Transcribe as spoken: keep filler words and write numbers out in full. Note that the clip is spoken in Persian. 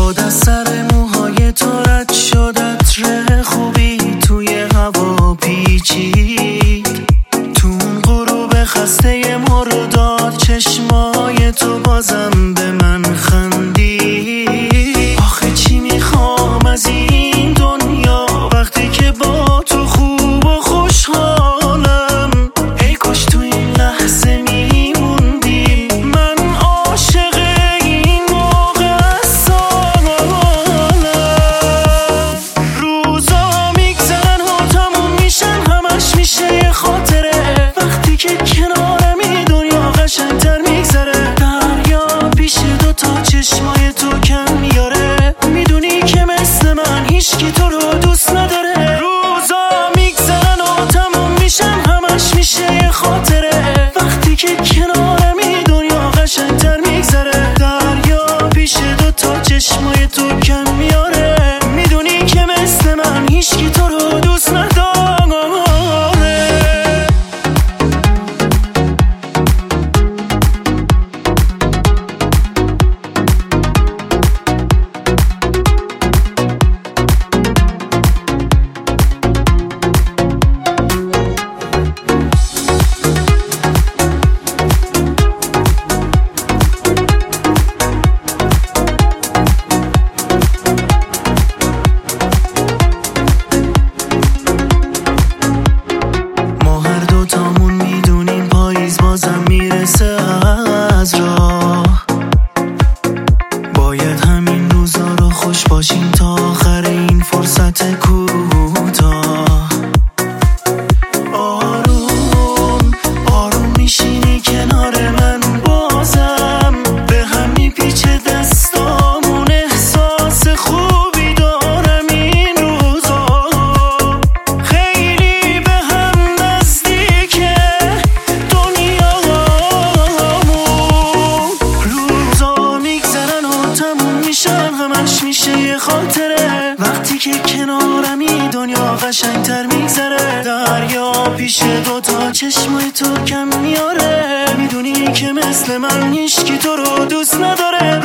باد از سر موهای تو رد شد، عطر خوبی توی هوا پیچید. تو اون غروب خسته مرداد چشمای تو بازم به من خندید. آخه چی میخوام از این دنیا وقتی که با تو خوب و خوشحالم. ای کاش تو این لحظه میموندیم، من عاشق این موقع سالم. روزا میگذرن و تموم میشن، همش میشه یه خاطره. وقتی که کنارمی دنیا قشنگتر میگذره. دریا پیش دوتا چشمای تو کم میاره، میدونی که مثل من هیچکی تو رو دوست نداره. روزا میگذرن و تموم میشن، همش میشه یه خاطره. وقتی که کنارمی دنیا قشنگتر میگذره. دریا پیش دوتا چشمای تو کم میاره، میدونی که مثل من هیچکی تو رو دوست نداره. بازم میرسه از راه، باید همین روزا رو خوش باشیم تا آخر این فرصت کوتاه. آروم آروم میشینی کنار من، بازم به هم میپیچه دستامون. احساس خوبی دارم این روزا، خیلی به هم نزدیکه همش میشه یه خاطره. وقتی که کنارمی دنیا قشنگتر میگذره. دریا پیش دوتا چشمای تو کم میاره، میدونی که مثل من هیچکی تو رو دوست نداره.